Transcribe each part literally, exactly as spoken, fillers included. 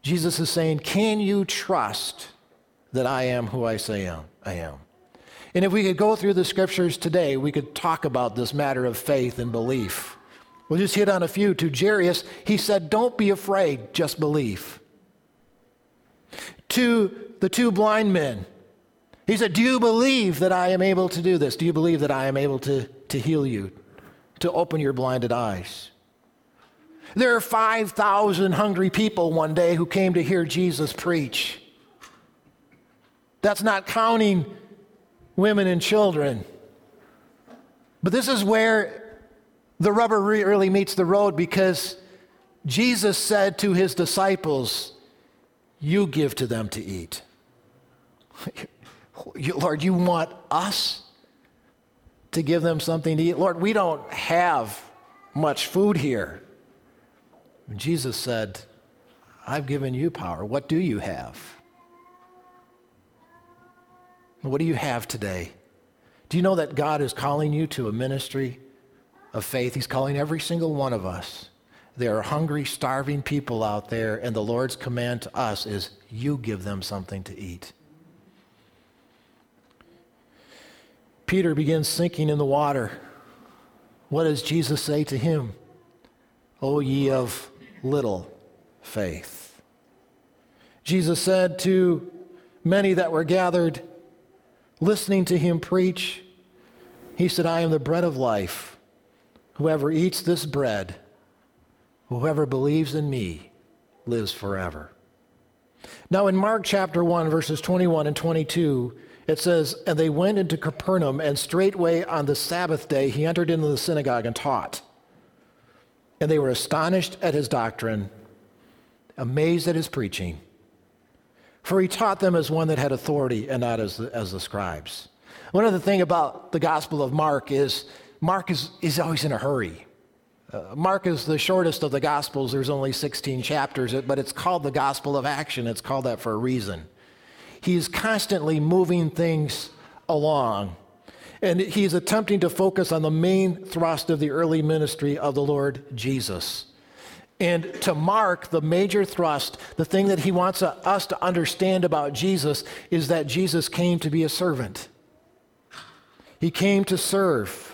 Jesus is saying, can you trust that I am who I say I am? And if we could go through the scriptures today, we could talk about this matter of faith and belief. We'll just hit on a few. To Jairus, he said, don't be afraid, just believe. To the two blind men, he said, do you believe that I am able to do this? Do you believe that I am able to, to heal you, to open your blinded eyes? There are five thousand hungry people one day who came to hear Jesus preach. That's not counting women and children. But this is where the rubber really meets the road, because Jesus said to his disciples, you give to them to eat. Lord, you want us to give them something to eat? Lord, we don't have much food here. And Jesus said, I've given you power. What do you have? What do you have today? Do you know that God is calling you to a ministry of faith? He's calling every single one of us. There are hungry, starving people out there, and the Lord's command to us is, you give them something to eat. Peter begins sinking in the water. What does Jesus say to him? O ye of little faith. Jesus said to many that were gathered, listening to him preach, he said, I am the bread of life. Whoever eats this bread, whoever believes in me, lives forever. Now in Mark chapter one, verses twenty-one and twenty-two, it says, and they went into Capernaum, and straightway on the Sabbath day he entered into the synagogue and taught. And they were astonished at his doctrine, amazed at his preaching. For he taught them as one that had authority and not as the, as the scribes. One other thing about the Gospel of Mark is Mark is, is always in a hurry. Uh, Mark is the shortest of the Gospels. There's only sixteen chapters, but it's called the Gospel of Action. It's called that for a reason. He's constantly moving things along. And he's attempting to focus on the main thrust of the early ministry of the Lord Jesus. And to Mark, the major thrust, the thing that he wants us to understand about Jesus is that Jesus came to be a servant. He came to serve.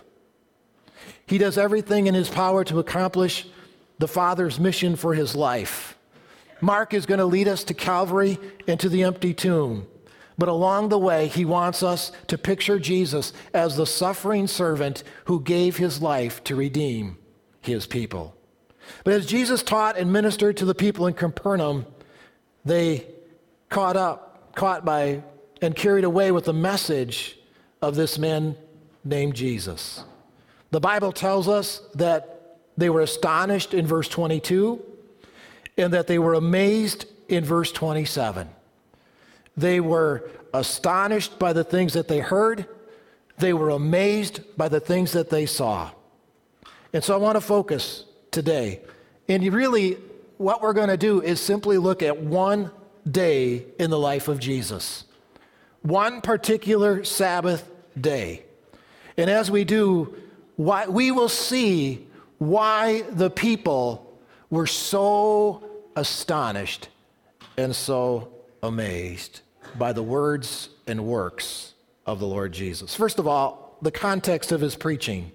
He does everything in his power to accomplish the Father's mission for his life. Mark is going to lead us to Calvary and to the empty tomb. But along the way, he wants us to picture Jesus as the suffering servant who gave his life to redeem his people. But as Jesus taught and ministered to the people in Capernaum, they caught up, caught by, and carried away with the message of this man named Jesus. The Bible tells us that they were astonished in verse twenty-two, and that they were amazed in verse twenty-seven. They were astonished by the things that they heard. They were amazed by the things that they saw. And so I want to focus today. And really, what we're going to do is simply look at one day in the life of Jesus. One particular Sabbath day. And as we do, why, we will see why the people were so astonished and so amazed by the words and works of the Lord Jesus. First of all, the context of his preaching.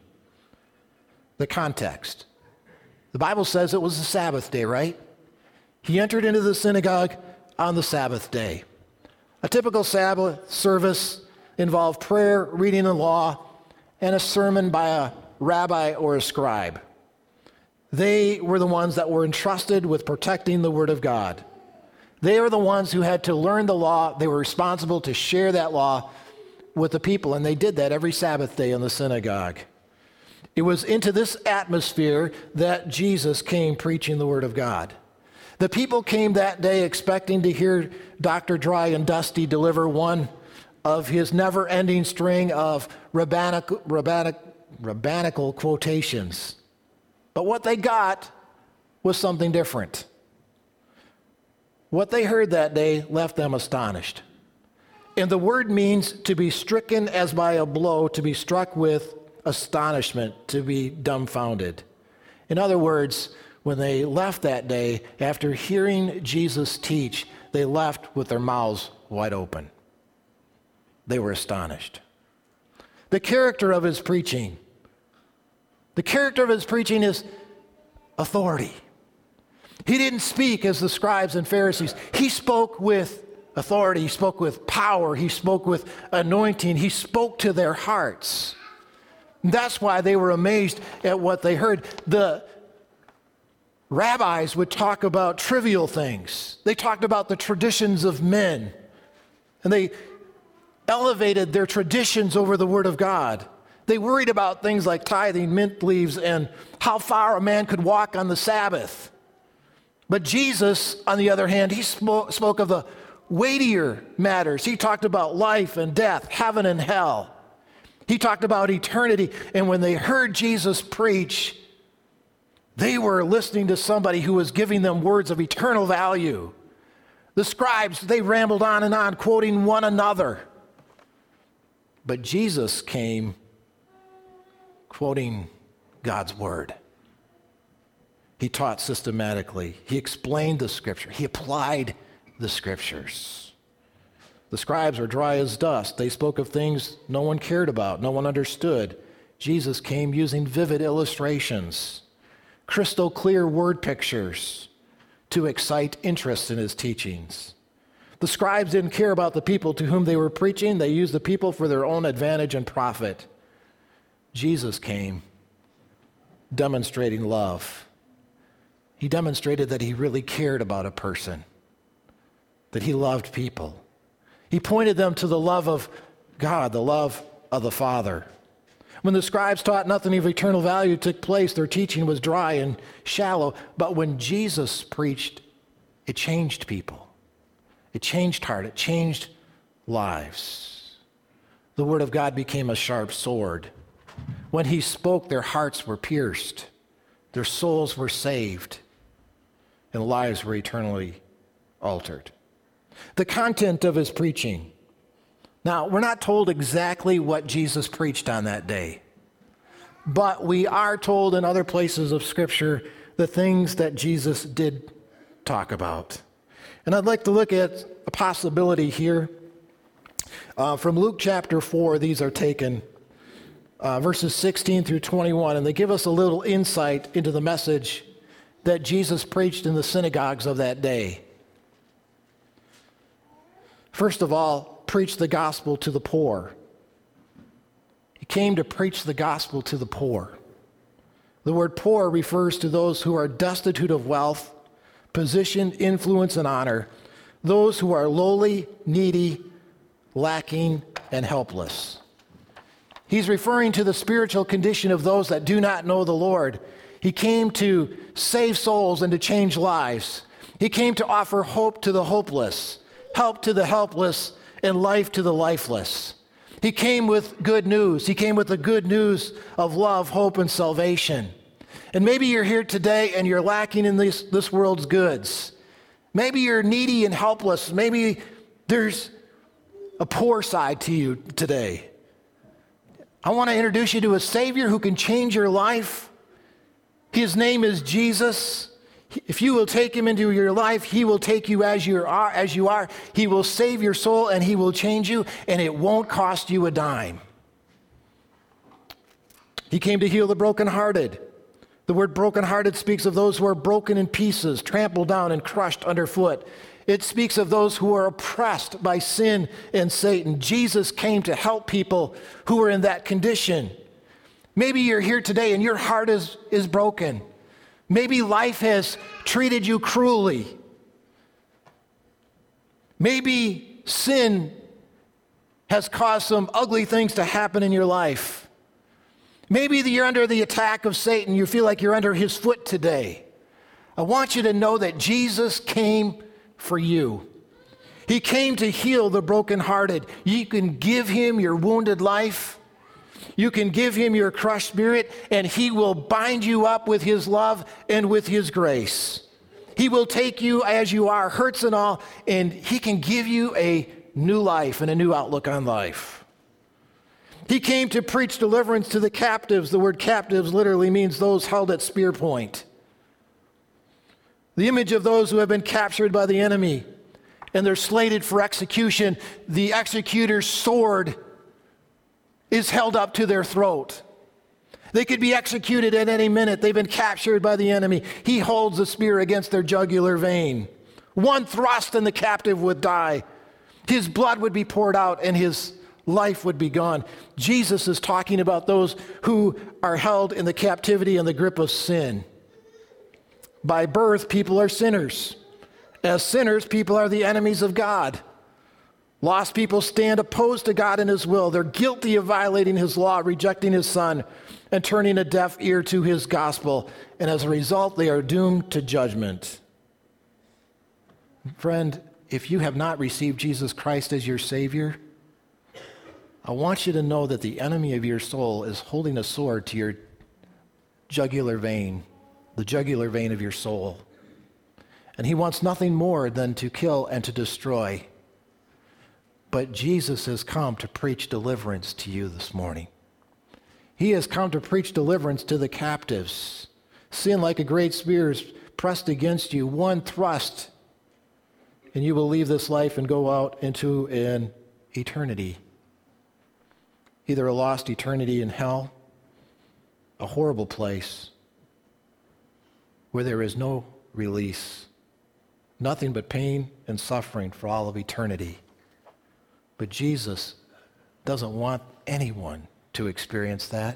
The context. The Bible says it was the Sabbath day, right? He entered into the synagogue on the Sabbath day. A typical Sabbath service involved prayer, reading the law, and a sermon by a rabbi or a scribe. They were the ones that were entrusted with protecting the Word of God. They were the ones who had to learn the law. They were responsible to share that law with the people, and they did that every Sabbath day in the synagogue. It was into this atmosphere that Jesus came preaching the Word of God. The people came that day expecting to hear Doctor Dry and Dusty deliver one of his never-ending string of rabbinic, rabbinic, rabbinical quotations. But what they got was something different. What they heard that day left them astonished. And the word means to be stricken as by a blow, to be struck with astonishment, to be dumbfounded. In other words, when they left that day, after hearing Jesus teach, they left with their mouths wide open. They were astonished. The character of his preaching. The character of his preaching is authority. He didn't speak as the scribes and Pharisees. He spoke with authority. He spoke with power. He spoke with anointing. He spoke to their hearts. That's why they were amazed at what they heard. The rabbis would talk about trivial things. They talked about the traditions of men. And they elevated their traditions over the Word of God. They worried about things like tithing, mint leaves, and how far a man could walk on the Sabbath. But Jesus, on the other hand, he spoke, spoke of the weightier matters. He talked about life and death, heaven and hell. He talked about eternity. And when they heard Jesus preach, they were listening to somebody who was giving them words of eternal value. The scribes, they rambled on and on, quoting one another. But Jesus came quoting God's word. He taught systematically. He explained the scripture. He applied the scriptures. The scribes were dry as dust. They spoke of things no one cared about, no one understood. Jesus came using vivid illustrations, crystal clear word pictures to excite interest in his teachings. The scribes didn't care about the people to whom they were preaching. They used the people for their own advantage and profit. Jesus came demonstrating love. He demonstrated that he really cared about a person, that he loved people. He pointed them to the love of God, the love of the Father. When the scribes taught nothing of eternal value took place, their teaching was dry and shallow. But when Jesus preached, it changed people. It changed heart. It changed lives. The word of God became a sharp sword. When he spoke, their hearts were pierced. Their souls were saved. And lives were eternally altered. The content of his preaching. Now, we're not told exactly what Jesus preached on that day. But we are told in other places of Scripture the things that Jesus did talk about. And I'd like to look at a possibility here. Uh, from Luke chapter four, these are taken, uh, verses sixteen through twenty-one, and they give us a little insight into the message that Jesus preached in the synagogues of that day. First of all, preach the gospel to the poor. He came to preach the gospel to the poor. The word poor refers to those who are destitute of wealth, position, influence, and honor, those who are lowly, needy, lacking, and helpless. He's referring to the spiritual condition of those that do not know the Lord. He came to save souls and to change lives. He came to offer hope to the hopeless, help to the helpless, and life to the lifeless. He came with good news. He came with the good news of love, hope, and salvation. And maybe you're here today and you're lacking in this, this world's goods. Maybe you're needy and helpless. Maybe there's a poor side to you today. I want to introduce you to a Savior who can change your life. His name is Jesus. If you will take him into your life, he will take you as you are, as you are. He will save your soul and he will change you, and it won't cost you a dime. He came to heal the brokenhearted. The word brokenhearted speaks of those who are broken in pieces, trampled down and crushed underfoot. It speaks of those who are oppressed by sin and Satan. Jesus came to help people who are in that condition. Maybe you're here today and your heart is, is broken. Maybe life has treated you cruelly. Maybe sin has caused some ugly things to happen in your life. Maybe you're under the attack of Satan. You feel like you're under his foot today. I want you to know that Jesus came for you. He came to heal the brokenhearted. You can give him your wounded life. You can give him your crushed spirit, and he will bind you up with his love and with his grace. He will take you as you are, hurts and all, and he can give you a new life and a new outlook on life. He came to preach deliverance to the captives. The word captives literally means those held at spear point. The image of those who have been captured by the enemy and they're slated for execution. The executor's sword is held up to their throat. They could be executed at any minute. They've been captured by the enemy. He holds the spear against their jugular vein. One thrust and the captive would die. His blood would be poured out and his life would be gone. Jesus is talking about those who are held in the captivity and the grip of sin. By birth, people are sinners. As sinners, people are the enemies of God. Lost people stand opposed to God and his will. They're guilty of violating his law, rejecting his son, and turning a deaf ear to his gospel. And as a result, they are doomed to judgment. Friend, if you have not received Jesus Christ as your Savior, I want you to know that the enemy of your soul is holding a sword to your jugular vein, the jugular vein of your soul. And he wants nothing more than to kill and to destroy. But Jesus has come to preach deliverance to you this morning. He has come to preach deliverance to the captives. Sin, like a great spear, is pressed against you. One thrust, and you will leave this life and go out into an eternity. Either a lost eternity in hell, a horrible place where there is no release, nothing but pain and suffering for all of eternity. But Jesus doesn't want anyone to experience that.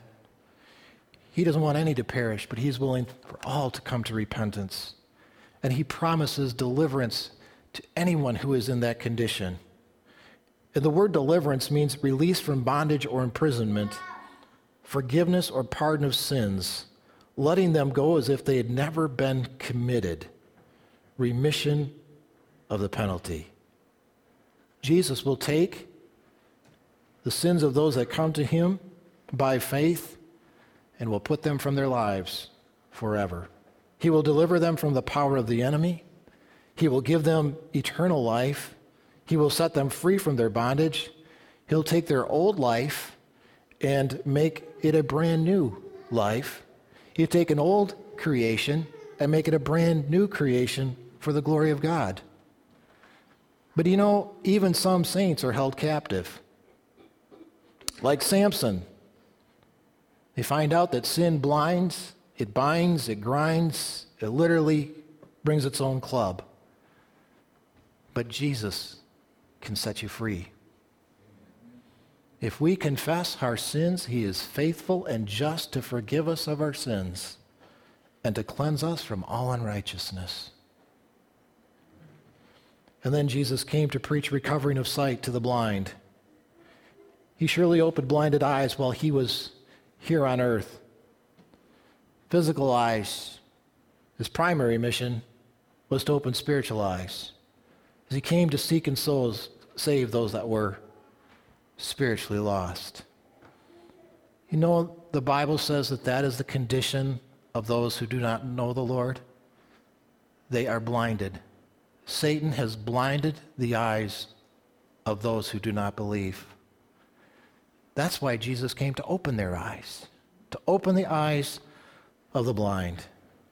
He doesn't want any to perish, but he's willing for all to come to repentance. And he promises deliverance to anyone who is in that condition. And the word deliverance means release from bondage or imprisonment, forgiveness or pardon of sins, letting them go as if they had never been committed, remission of the penalty. Jesus will take the sins of those that come to him by faith and will put them from their lives forever. He will deliver them from the power of the enemy. He will give them eternal life. He will set them free from their bondage. He'll take their old life and make it a brand new life. He'll take an old creation and make it a brand new creation for the glory of God. But you know, even some saints are held captive. Like Samson. They find out that sin blinds, it binds, it grinds, it literally brings its own club. But Jesus can set you free. If we confess our sins, he is faithful and just to forgive us of our sins and to cleanse us from all unrighteousness. And then Jesus came to preach recovering of sight to the blind. He surely opened blinded eyes while he was here on earth. Physical eyes. His primary mission was to open spiritual eyes. As he came to seek and souls, save those that were spiritually lost. You know, the Bible says that that is the condition of those who do not know the Lord. They are blinded. Satan has blinded the eyes of those who do not believe. That's why Jesus came to open their eyes, to open the eyes of the blind.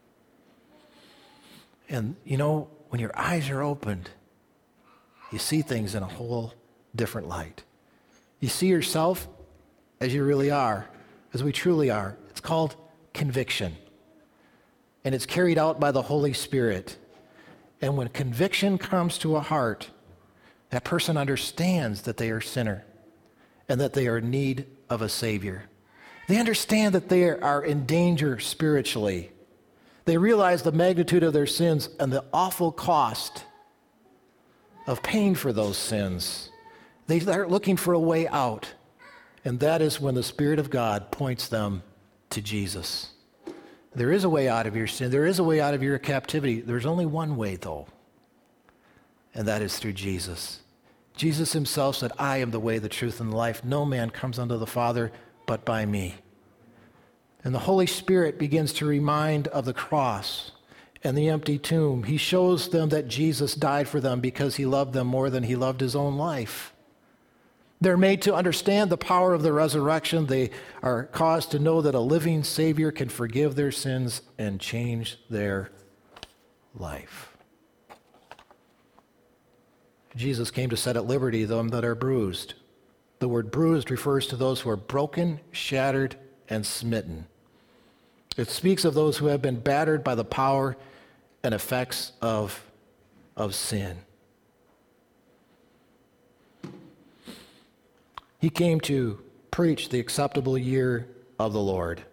And you know, when your eyes are opened, you see things in a whole different light. You see yourself as you really are, as we truly are. It's called conviction. And it's carried out by the Holy Spirit. And when conviction comes to a heart, that person understands that they are a sinner and that they are in need of a Savior. They understand that they are in danger spiritually. They realize the magnitude of their sins and the awful cost of paying for those sins. They start looking for a way out. And that is when the Spirit of God points them to Jesus. There is a way out of your sin. There is a way out of your captivity. There's only one way, though, and that is through Jesus. Jesus himself said, I am the way, the truth, and the life. No man comes unto the Father but by me. And the Holy Spirit begins to remind of the cross and the empty tomb. He shows them that Jesus died for them because he loved them more than he loved his own life. They're made to understand the power of the resurrection. They are caused to know that a living Savior can forgive their sins and change their life. Jesus came to set at liberty them that are bruised. The word bruised refers to those who are broken, shattered, and smitten. It speaks of those who have been battered by the power and effects of, of sin. He came to preach the acceptable year of the Lord,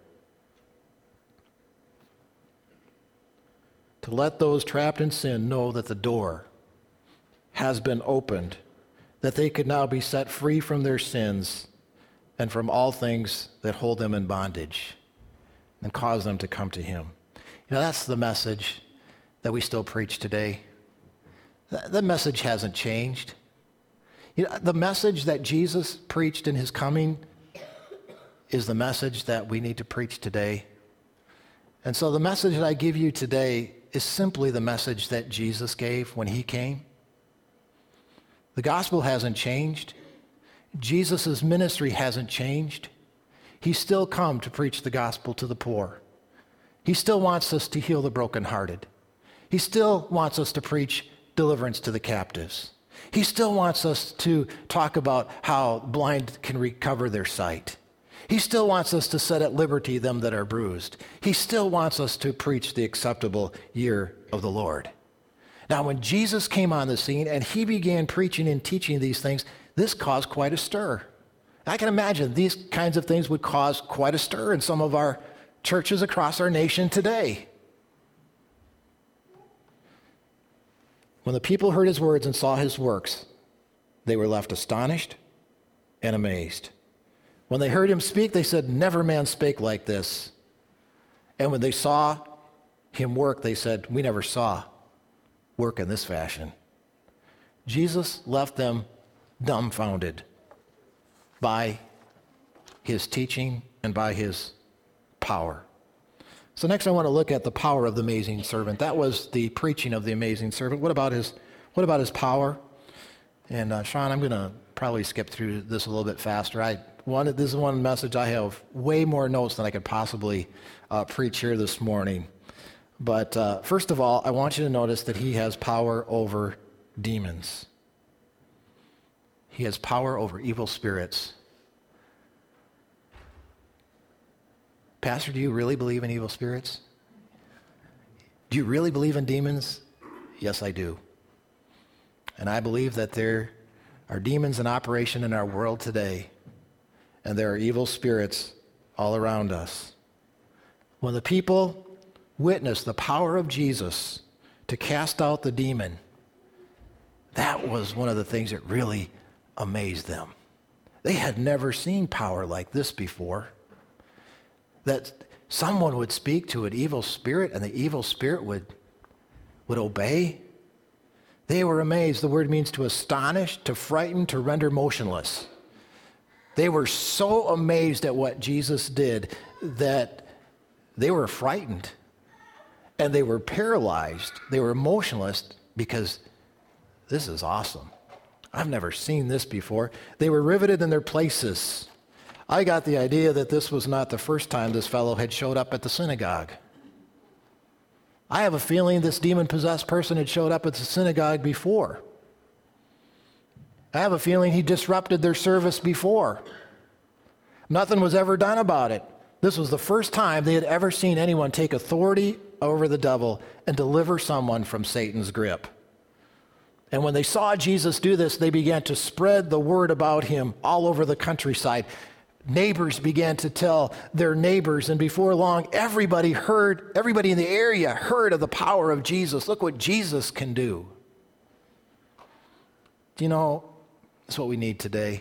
to let those trapped in sin know that the door has been opened, that they could now be set free from their sins and from all things that hold them in bondage and cause them to come to him. You know, that's the message that we still preach today. The message hasn't changed. You know, the message that Jesus preached in his coming is the message that we need to preach today. And so the message that I give you today is simply the message that Jesus gave when he came. The gospel hasn't changed. Jesus' ministry hasn't changed. He's still come to preach the gospel to the poor. He still wants us to heal the brokenhearted. He still wants us to preach deliverance to the captives. He still wants us to talk about how blind can recover their sight. He still wants us to set at liberty them that are bruised. He still wants us to preach the acceptable year of the Lord. Now, when Jesus came on the scene and he began preaching and teaching these things, this caused quite a stir. I can imagine these kinds of things would cause quite a stir in some of our churches across our nation today. When the people heard his words and saw his works, they were left astonished and amazed. When they heard him speak, they said, "Never man spake like this." And when they saw him work, they said, "We never saw work in this fashion." Jesus left them dumbfounded by his teaching and by his power. So next I want to look at the power of the amazing servant. That was the preaching of the amazing servant. What about his, what about his power? And uh, Sean, I'm going to probably skip through this a little bit faster. I wanted, this is one message I have way more notes than I could possibly uh, preach here this morning. But uh, first of all, I want you to notice that he has power over demons. He has power over evil spirits. Pastor, do you really believe in evil spirits? Do you really believe in demons? Yes, I do. And I believe that there are demons in operation in our world today, and there are evil spirits all around us. When the people witnessed the power of Jesus to cast out the demon, that was one of the things that really amazed them. They had never seen power like this before. That someone would speak to an evil spirit and the evil spirit would, would obey. They were amazed. The word means to astonish, to frighten, to render motionless. They were so amazed at what Jesus did that they were frightened and they were paralyzed. They were motionless because this is awesome. I've never seen this before. They were riveted in their places. I got the idea that this was not the first time this fellow had showed up at the synagogue. I have a feeling this demon-possessed person had showed up at the synagogue before. I have a feeling he disrupted their service before. Nothing was ever done about it. This was the first time they had ever seen anyone take authority over the devil and deliver someone from Satan's grip. And when they saw Jesus do this, they began to spread the word about him all over the countryside. Neighbors began to tell their neighbors, and before long, everybody heard, everybody in the area heard of the power of Jesus. Look what Jesus can do. Do you know, that's what we need today.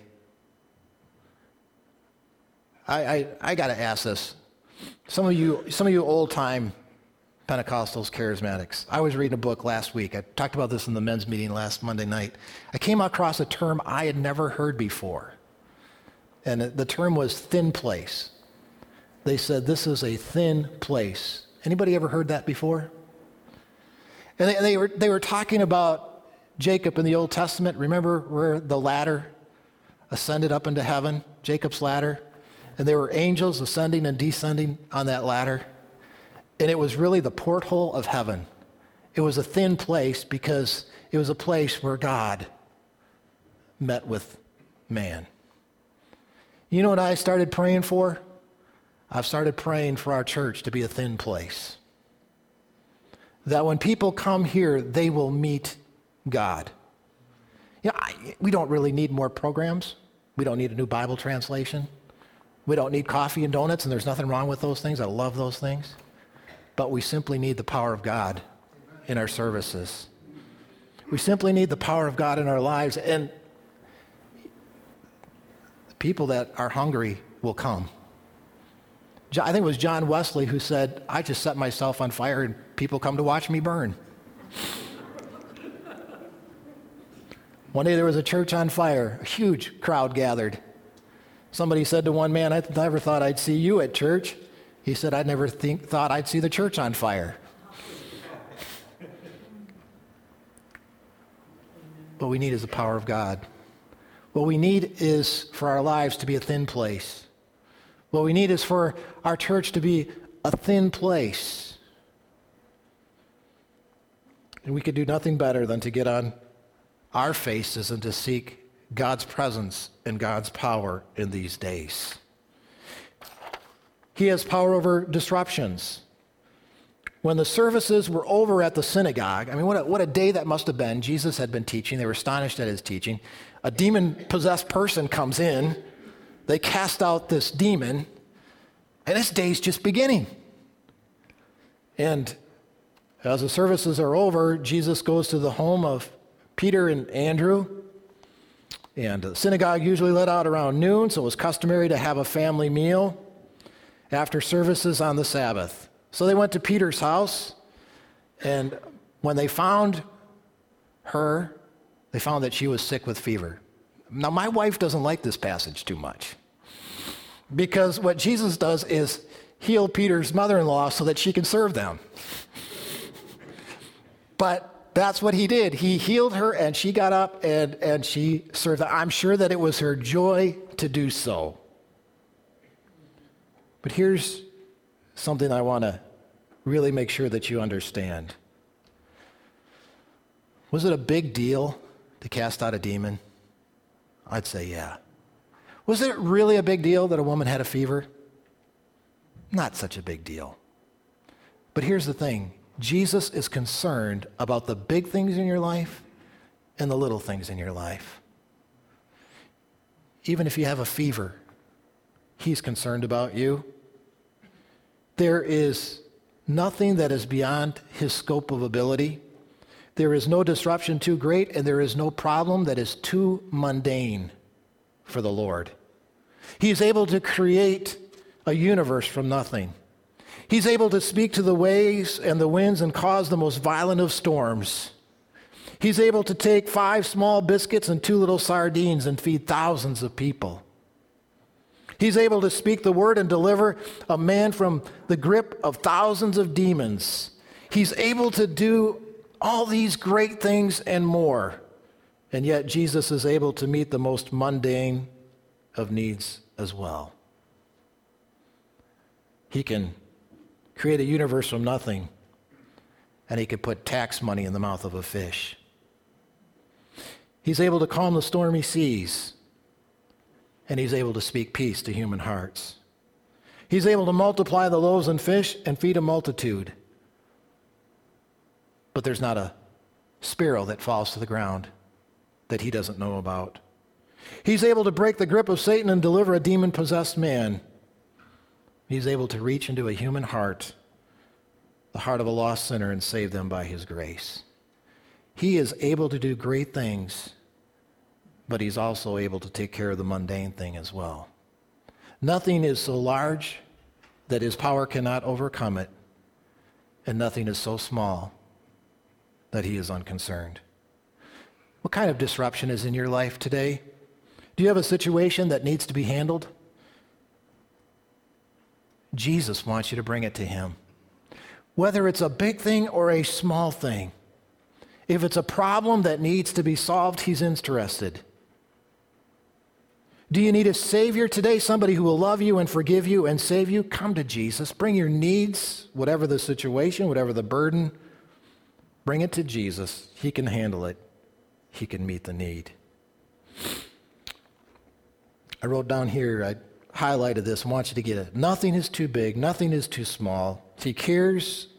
I, I, I got to ask this. Some of you, some of you old-time Pentecostals, charismatics. I was reading a book last week. I talked about this in the men's meeting last Monday night. I came across a term I had never heard before. And the term was thin place. They said, this is a thin place. Anybody ever heard that before? And they, they were they were talking about Jacob in the Old Testament. Remember where the ladder ascended up into heaven, Jacob's ladder? And there were angels ascending and descending on that ladder. And it was really the porthole of heaven. It was a thin place because it was a place where God met with man. You know what I started praying for? I've started praying for our church to be a thin place. That when people come here, they will meet God. You know, I, we don't really need more programs. We don't need a new Bible translation. We don't need coffee and donuts, and there's nothing wrong with those things. I love those things. But we simply need the power of God in our services. We simply need the power of God in our lives, and the people that are hungry will come. I think it was John Wesley who said, I just set myself on fire and people come to watch me burn. One day there was a church on fire. A huge crowd gathered. Somebody said to one man, I never thought I'd see you at church. He said, I never think, thought I'd see the church on fire. What we need is the power of God. What we need is for our lives to be a thin place. What we need is for our church to be a thin place. And we could do nothing better than to get on our faces and to seek God's presence and God's power in these days. He has power over disruptions. When the services were over at the synagogue, I mean, what a, what a day that must have been. Jesus had been teaching. They were astonished at his teaching. A demon-possessed person comes in. They cast out this demon, and this day's just beginning. And as the services are over, Jesus goes to the home of Peter and Andrew. And the synagogue usually let out around noon, so it was customary to have a family meal after services on the Sabbath. So they went to Peter's house, and when they found her, they found that she was sick with fever. Now, my wife doesn't like this passage too much, because what Jesus does is heal Peter's mother-in-law so that she can serve them. But that's what he did. He healed her, and she got up, and, and she served them. I'm sure that it was her joy to do so. But here's something I want to really make sure that you understand. Was it a big deal to cast out a demon? I'd say yeah. Was it really a big deal that a woman had a fever? Not such a big deal. But here's the thing. Jesus is concerned about the big things in your life and the little things in your life. Even if you have a fever, he's concerned about you. There is nothing that is beyond his scope of ability. There is no disruption too great, and there is no problem that is too mundane for the Lord. He is able to create a universe from nothing. He's able to speak to the waves and the winds and cause the most violent of storms. He's able to take five small biscuits and two little sardines and feed thousands of people. He's able to speak the word and deliver a man from the grip of thousands of demons. He's able to do all these great things and more. And yet Jesus is able to meet the most mundane of needs as well. He can create a universe from nothing, and he can put tax money in the mouth of a fish. He's able to calm the stormy seas, and he's able to speak peace to human hearts. He's able to multiply the loaves and fish and feed a multitude. But there's not a sparrow that falls to the ground that he doesn't know about. He's able to break the grip of Satan and deliver a demon-possessed man. He's able to reach into a human heart, the heart of a lost sinner, and save them by his grace. He is able to do great things, but he's also able to take care of the mundane thing as well. Nothing is so large that his power cannot overcome it, and nothing is so small that he is unconcerned. What kind of disruption is in your life today? Do you have a situation that needs to be handled? Jesus wants you to bring it to him. Whether it's a big thing or a small thing, if it's a problem that needs to be solved, he's interested. Do you need a Savior today, somebody who will love you and forgive you and save you? Come to Jesus. Bring your needs, whatever the situation, whatever the burden. Bring it to Jesus. He can handle it. He can meet the need. I wrote down here, I highlighted this. I want you to get it. Nothing is too big. Nothing is too small. He cares.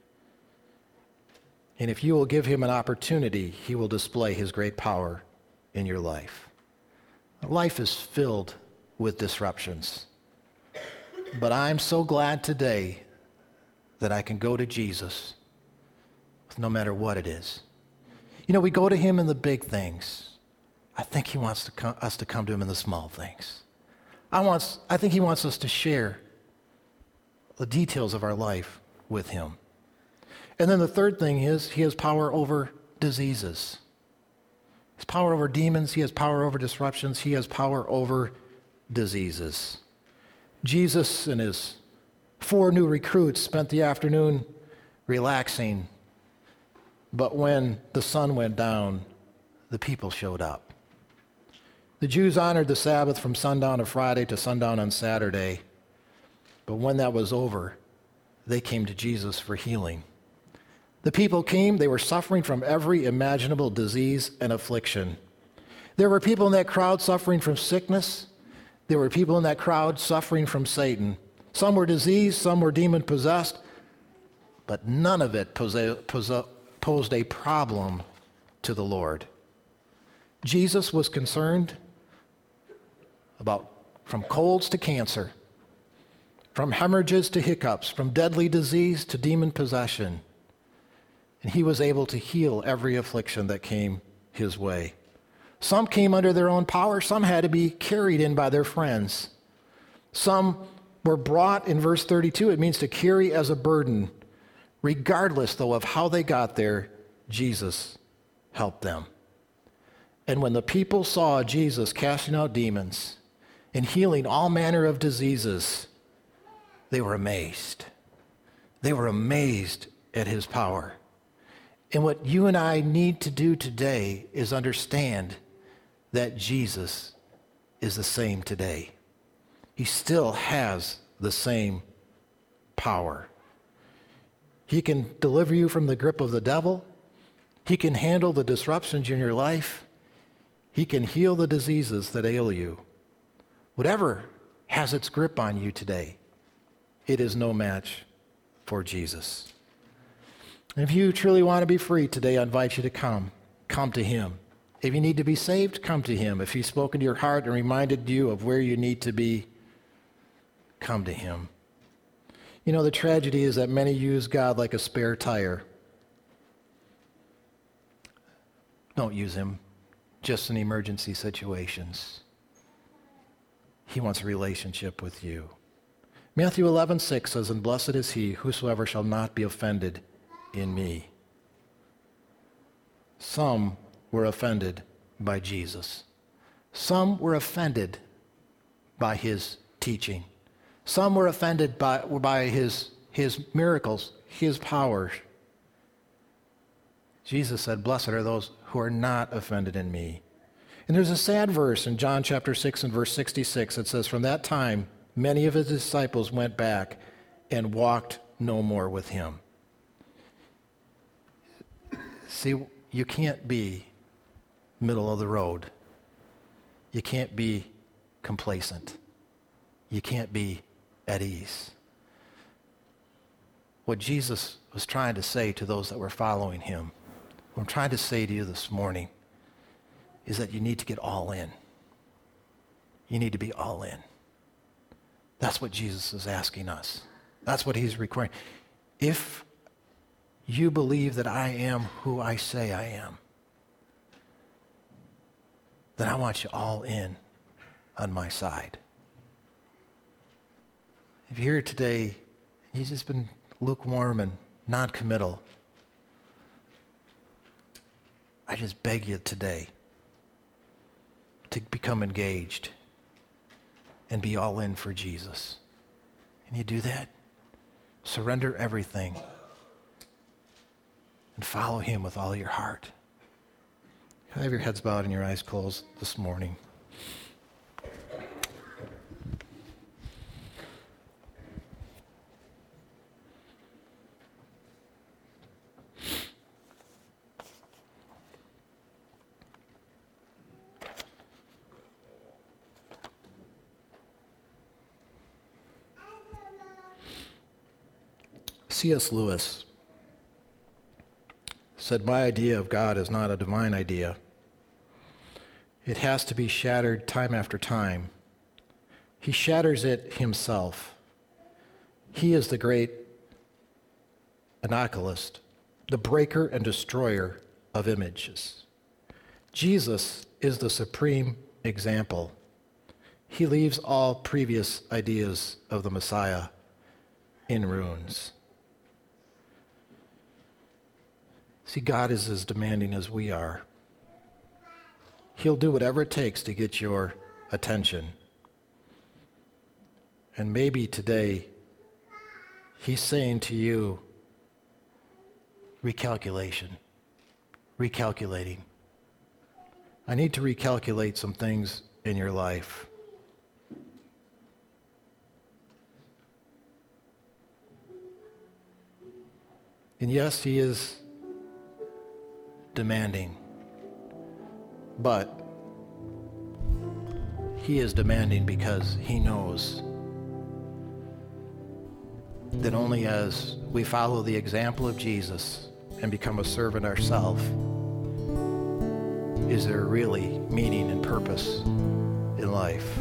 And if you will give him an opportunity, he will display his great power in your life. Life is filled with disruptions. But I'm so glad today that I can go to Jesus no matter what it is. You know, we go to him in the big things. I think he wants to come, us to come to him in the small things. I, wants, I think he wants us to share the details of our life with him. And then the third thing is he has power over diseases. He has power over demons. He has power over disruptions. He has power over diseases. Jesus and his four new recruits spent the afternoon relaxing. But when the sun went down, the people showed up. The Jews honored the Sabbath from sundown of Friday to sundown on Saturday. But when that was over, they came to Jesus for healing. The people came, they were suffering from every imaginable disease and affliction. There were people in that crowd suffering from sickness. There were people in that crowd suffering from Satan. Some were diseased, some were demon-possessed, but none of it posed a problem to the Lord. Jesus was concerned about from colds to cancer, from hemorrhages to hiccups, from deadly disease to demon possession. And he was able to heal every affliction that came his way. Some came under their own power. Some had to be carried in by their friends. Some were brought, in verse thirty-two, it means to carry as a burden. Regardless, though, of how they got there, Jesus helped them. And when the people saw Jesus casting out demons and healing all manner of diseases, they were amazed. They were amazed at his power. And what you and I need to do today is understand that Jesus is the same today. He still has the same power. He can deliver you from the grip of the devil. He can handle the disruptions in your life. He can heal the diseases that ail you. Whatever has its grip on you today, it is no match for Jesus. And if you truly want to be free today, I invite you to come. Come to him. If you need to be saved, come to him. If he's spoken to your heart and reminded you of where you need to be, come to him. You know, the tragedy is that many use God like a spare tire. Don't use him just in emergency situations. He wants a relationship with you. Matthew eleven six says, "And blessed is he whosoever shall not be offended in me." Some were offended by Jesus. Some were offended by his teaching. Some were offended by, by his, his miracles, his powers. Jesus said, "Blessed are those who are not offended in me." And there's a sad verse in John chapter six and verse sixty-six that says, "From that time, many of his disciples went back and walked no more with him." See, you can't be middle of the road. You can't be complacent. You can't be at ease. What Jesus was trying to say to those that were following him, what I'm trying to say to you this morning, is that you need to get all in. You need to be all in. That's what Jesus is asking us. That's what he's requiring. If you believe that I am who I say I am, then I want you all in on my side. If you're here today, you've just been lukewarm and non-committal, I just beg you today to become engaged and be all in for Jesus. Can you do that? Surrender everything and follow him with all your heart. Have your heads bowed and your eyes closed this morning. C S Lewis said, "My idea of God is not a divine idea. It has to be shattered time after time. He shatters it himself. He is the great inoculist, the breaker and destroyer of images. Jesus is the supreme example. He leaves all previous ideas of the Messiah in ruins." See, God is as demanding as we are. He'll do whatever it takes to get your attention. And maybe today, he's saying to you, recalculation, recalculating. I need to recalculate some things in your life. And yes, he is demanding, but he is demanding because he knows that only as we follow the example of Jesus and become a servant ourselves is there really meaning and purpose in life.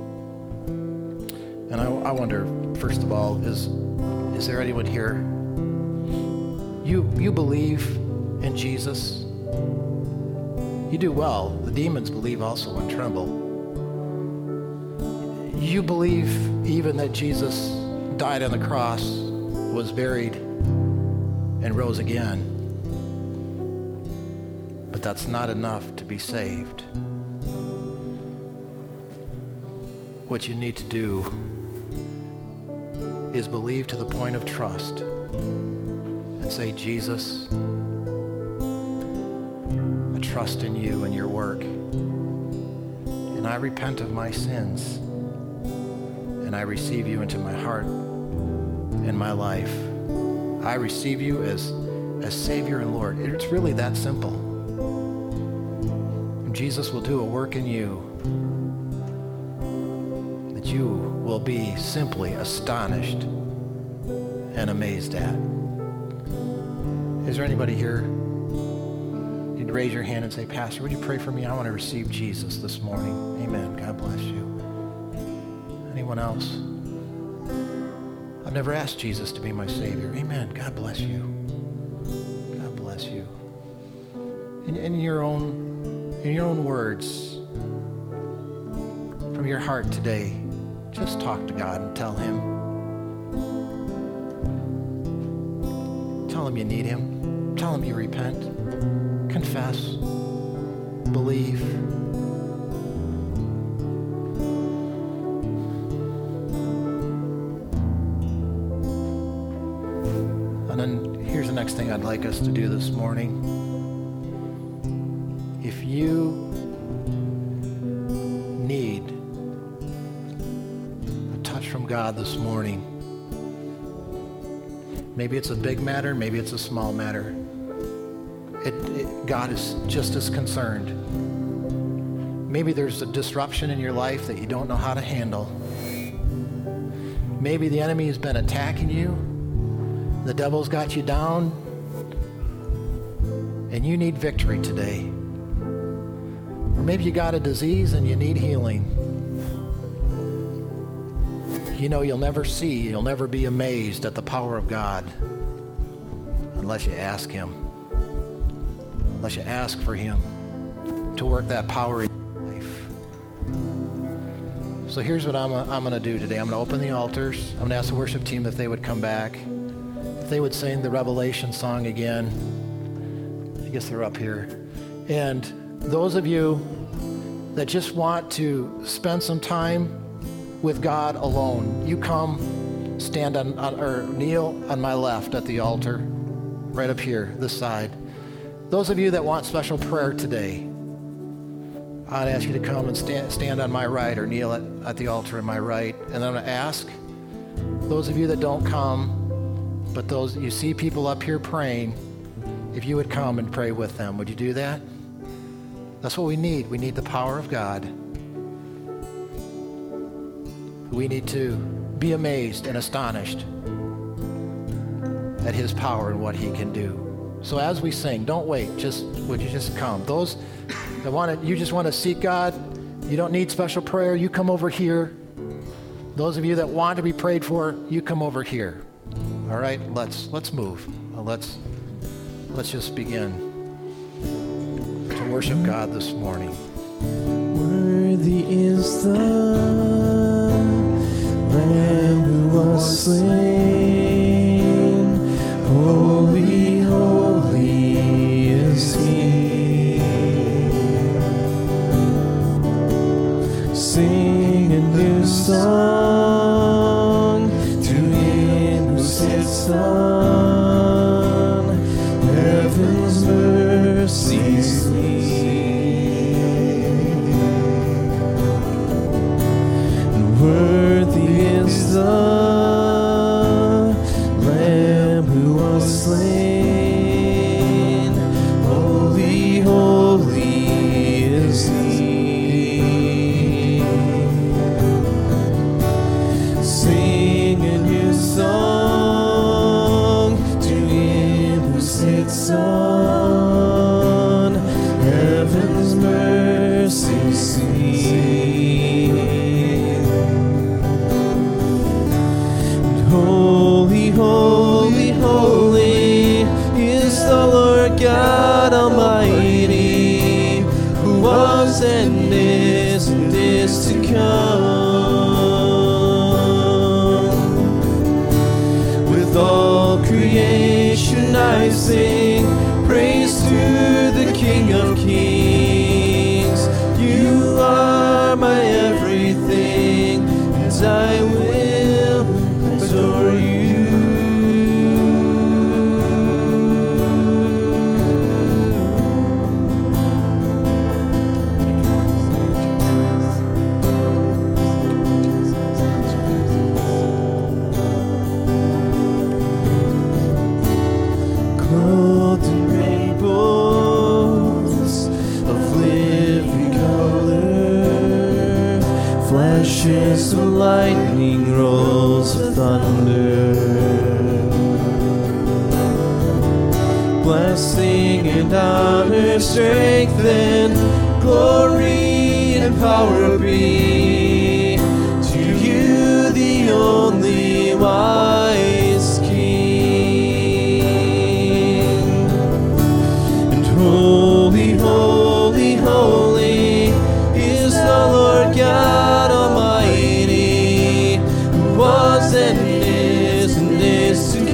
And I, I wonder, first of all, is is there anyone here? You you believe in Jesus? You do well. The demons believe also and tremble. You believe even that Jesus died on the cross, was buried, and rose again. But that's not enough to be saved. What you need to do is believe to the point of trust and say, Jesus, I trust in you and your work, and I repent of my sins, and I receive you into my heart and my life. I receive you as, as Savior and Lord. It's really that simple. And Jesus will do a work in you that you will be simply astonished and amazed at. Is there anybody here? You'd raise your hand and say, Pastor, would you pray for me? I want to receive Jesus this morning. Amen. God bless you. Anyone else? I've never asked Jesus to be my Savior. Amen. God bless you. God bless you. In, in your own, in your own words, from your heart today, just talk to God and tell him. Tell him you need him. Tell him you repent. Confess. Believe. And then here's the next thing I'd like us to do this morning. If you need a touch from God this morning, maybe it's a big matter, maybe it's a small matter. It, it, God is just as concerned. Maybe there's a disruption in your life that you don't know how to handle. Maybe the enemy has been attacking you. The devil's got you down. And you need victory today. Or maybe you got a disease and you need healing. You know, you'll never see, you'll never be amazed at the power of God unless you ask him. Unless you ask for him to work that power in your life. So here's what I'm, I'm going to do today. I'm going to open the altars. I'm going to ask the worship team if they would come back. If they would sing the Revelation song again. I guess they're up here. And those of you that just want to spend some time with God alone, you come, stand on, on or kneel on my left at the altar, right up here, this side. Those of you that want special prayer today, I'd ask you to come and stand, stand on my right or kneel at, at the altar on my right. And I'm going to ask those of you that don't come, but those you see people up here praying, if you would come and pray with them. Would you do that? That's what we need. We need the power of God. We need to be amazed and astonished at his power and what he can do. So as we sing, don't wait. Just would you just come? Those that want to, you just want to seek God, you don't need special prayer, you come over here. Those of you that want to be prayed for, you come over here. All right, let's let's move. Uh, let's let's just begin to worship God this morning. Worthy is the Lamb who was slain. Holy, holy is He. Sing a new song to Him who sits on heaven's mercy seat. Worthy is the Lamb who was slain. Holy, holy is He. Sing a new song to Him who sits on heaven's mercy seat. Holy, holy, holy is the Lord God Almighty, who was and is and is to come. With all creation I sing praise to the King of Kings. You are my everything, and I will adore you. Clothed in rainbows of living color, flashes of lightning, rolls of thunder, blessing and honor, strength and glory and power be to you, the only wise King. And holy, holy, holy is the Lord God Almighty, who was and is and is to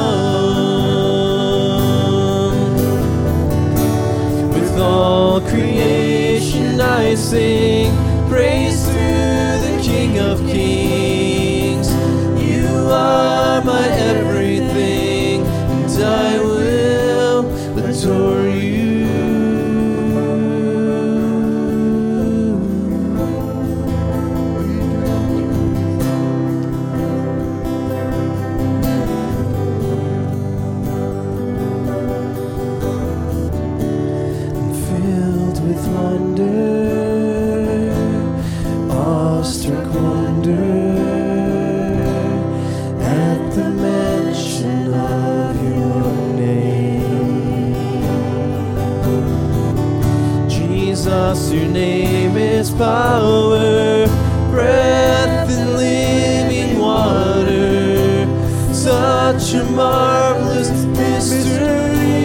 come. With all creation I sing praise to the King of Kings. You are my everything, and I will adore you. Filled with wonder, awestruck wonder, at the mention of your name. Jesus, your name is power, breath and living water, such a marvelous mystery.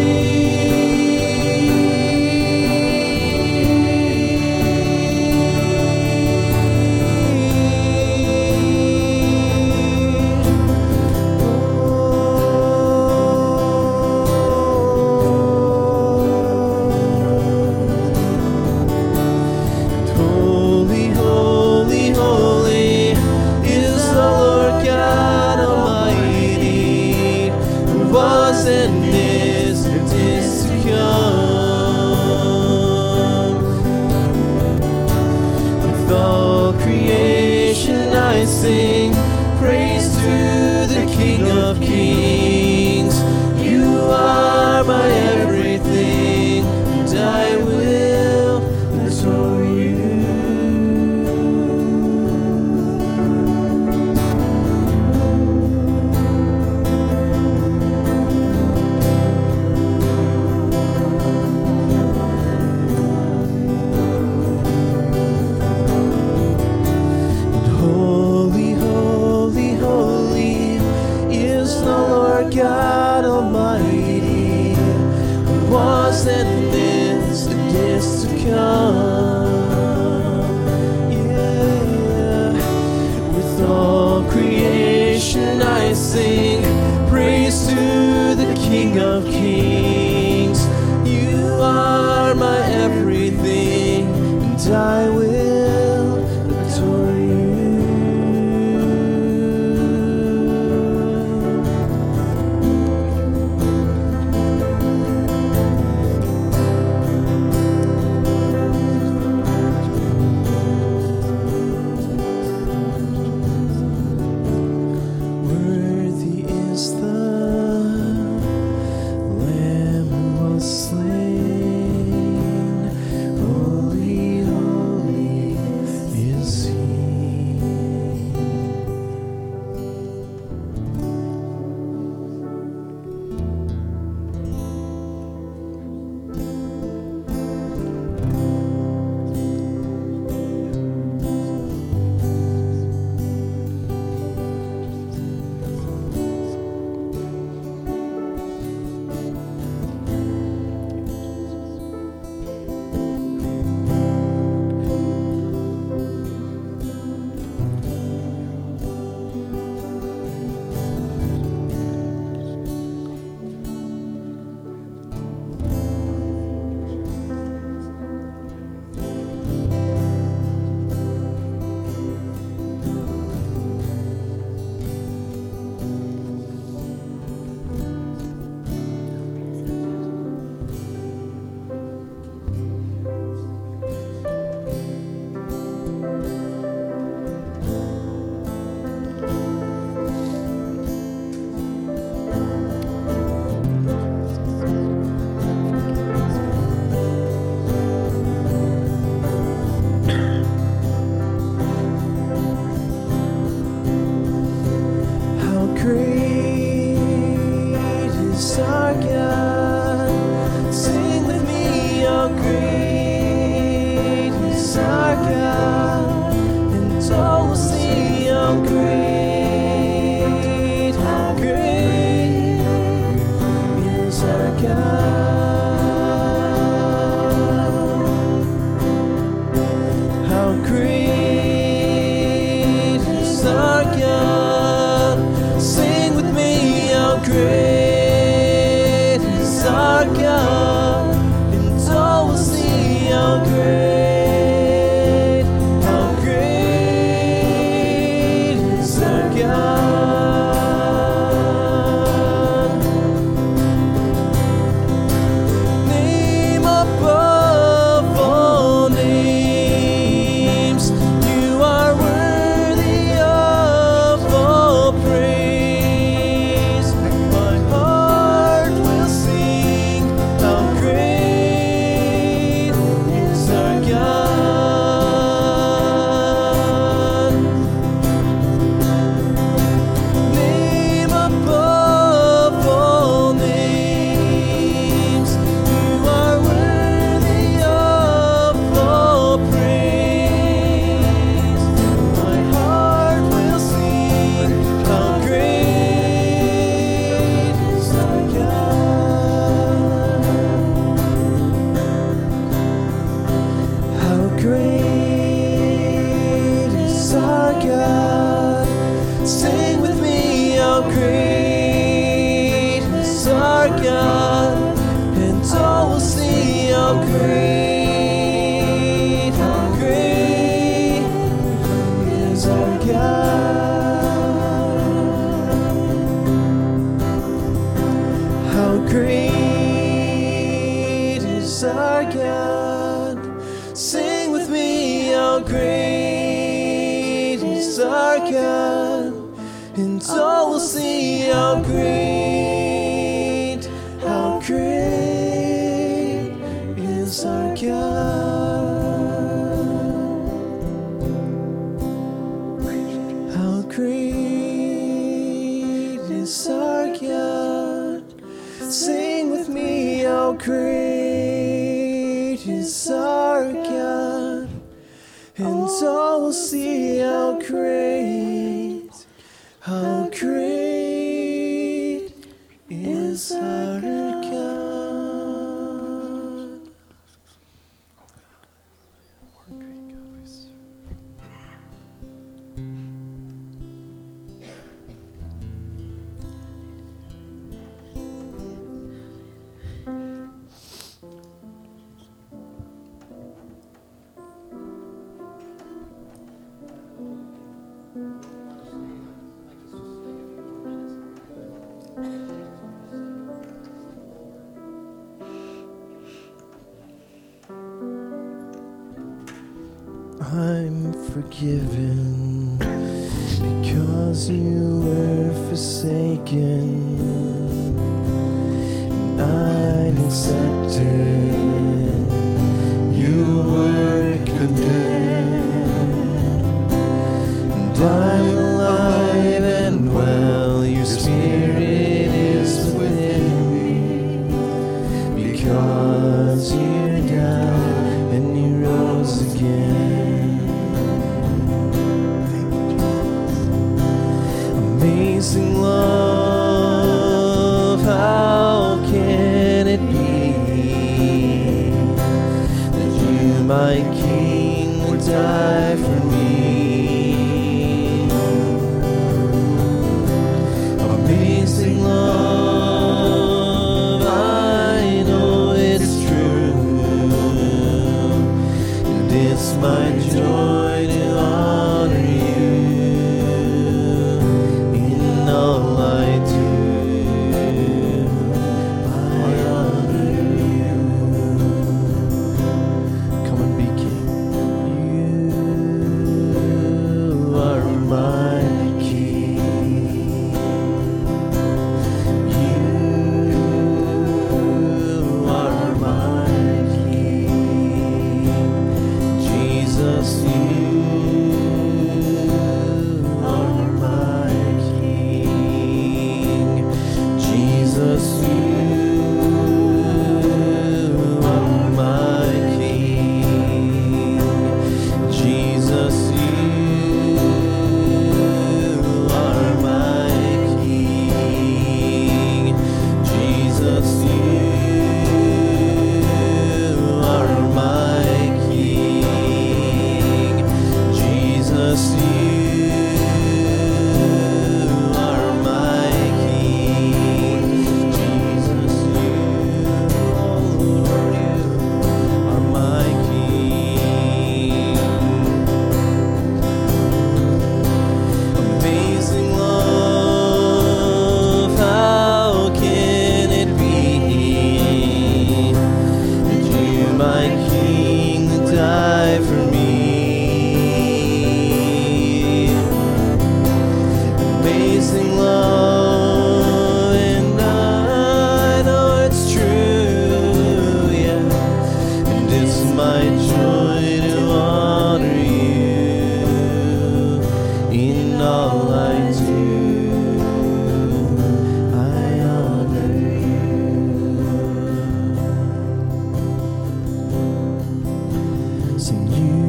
Holy, holy, holy is the Lord God Almighty, who was is to come. Yeah, with all creation I sing praise to the King of Kings. You are my everything, and I will adore you. Worthy is the Lamb who was slain. Holy, holy is He. How great is our God? Sing with me, how great is our God, and all will see how great, how great is our God. How great is our God? Sing with me, how great is our God, and all will see how great, how great is our God. Name above all names, you are worthy of all praise. My heart will sing, how great is our God. Name above all names, you are worthy of all praise. My heart will sing, how great is our God. How great is our God? Sing with me, how great is our God, and all will see how great, how great is our God. How great is our God? Sing with me, how great is our God, and all will see how great, how great is our God. How great is our God? Sing with me, how great is our God, and all will see how great, how great is our God. I'm forgiven because you were forsaken. I'm accepted. You were condemned. And I'm alive and well. Your spirit is within me because you died and you rose again. Amazing love, how can it be that you, my King, would die for me? Amazing love, I know it's true, and it's my joy to honor you in all I do. I honor you. Come and be king. You are my king. You are my king. Jesus, you are my king. Jesus, you are my king. Jesus, you are my king. Jesus, you are my king. Jesus, you are my king. Jesus, you, oh Lord, you are my king. Amazing love, how can it be that you, my King, would die for me? Amazing love, and I know it's true, yeah, and it's my joy to honor you in all I do. I honor you. Sing, you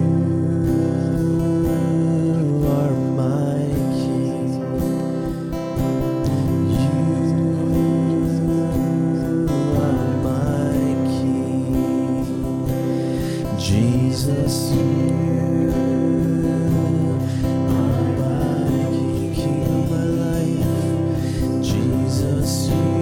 are my king. You are my king. Jesus, you are my king of my life. Jesus, you